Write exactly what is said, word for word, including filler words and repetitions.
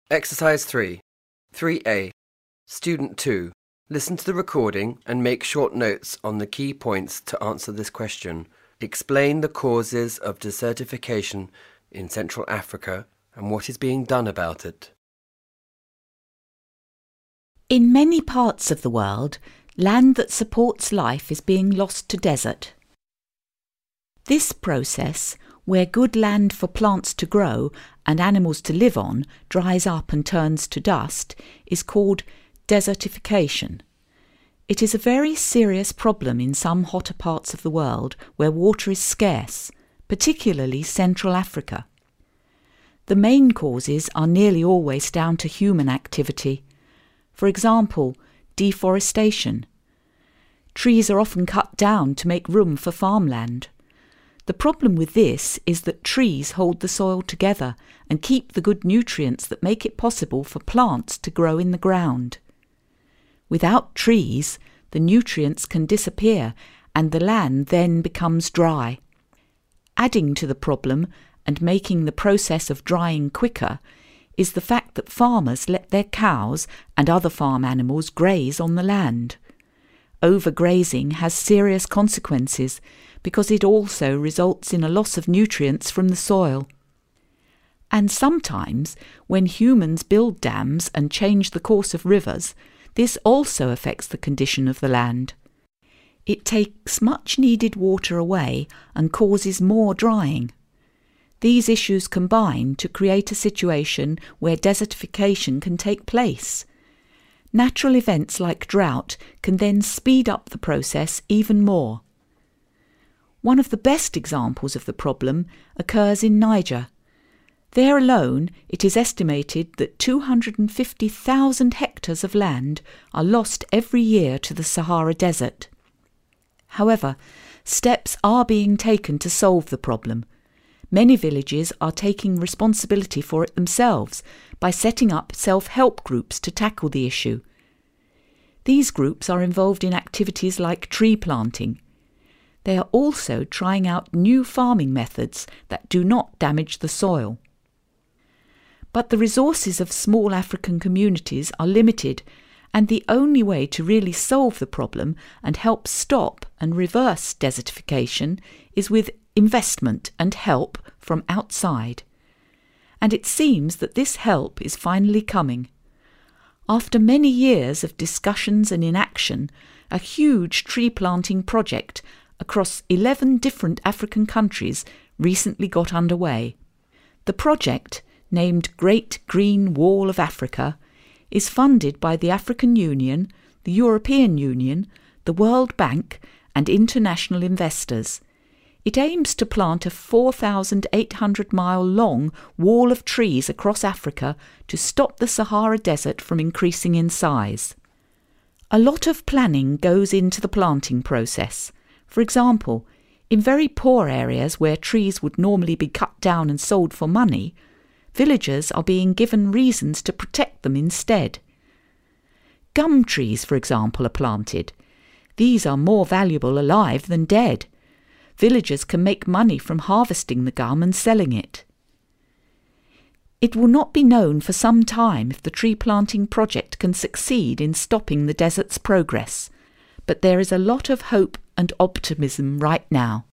Exercise three. three A. Student two. Listen to the recording and make short notes on the key points to answer this question. Explain the causes of desertification in Central Africa and what is being done about it. In many parts of the world, land that supports life is being lost to desert. This process, where good land for plants to grow and animals to live on dries up and turns to dust, is called desertification. It is a very serious problem in some hotter parts of the world where water is scarce, particularly Central Africa. The main causes are nearly always down to human activity. For example, deforestation. Trees are often cut down to make room for farmland. The problem with this is that trees hold the soil together and keep the good nutrients that make it possible for plants to grow in the ground. Without trees, the nutrients can disappear and the land then becomes dry. Adding to the problem and making the process of drying quicker is the fact that farmers let their cows and other farm animals graze on the land. Overgrazing has serious consequences because it also results in a loss of nutrients from the soil. And sometimes, when humans build dams and change the course of rivers, this also affects the condition of the land. It takes much needed water away and causes more drying. These issues combine to create a situation where desertification can take place. Natural events like drought can then speed up the process even more. One of the best examples of the problem occurs in Niger. There alone, it is estimated that two hundred fifty thousand hectares of land are lost every year to the Sahara Desert. However, steps are being taken to solve the problem. Many villages are taking responsibility for it themselves by setting up self-help groups to tackle the issue. These groups are involved in activities like tree planting. They are also trying out new farming methods that do not damage the soil. But the resources of small African communities are limited, and the only way to really solve the problem and help stop and reverse desertification is with investment and help from outside. And it seems that this help is finally coming. After many years of discussions and inaction, a huge tree planting project across eleven different African countries recently got underway. The project, named Great Green Wall of Africa, is funded by the African Union, the European Union, the World Bank and international investors. It aims to plant a four thousand eight hundred mile long wall of trees across Africa to stop the Sahara Desert from increasing in size. A lot of planning goes into the planting process. For example, in very poor areas where trees would normally be cut down and sold for money, villagers are being given reasons to protect them instead. Gum trees, for example, are planted. These are more valuable alive than dead. Villagers can make money from harvesting the gum and selling it. It will not be known for some time if the tree planting project can succeed in stopping the desert's progress, but there is a lot of hope and optimism right now.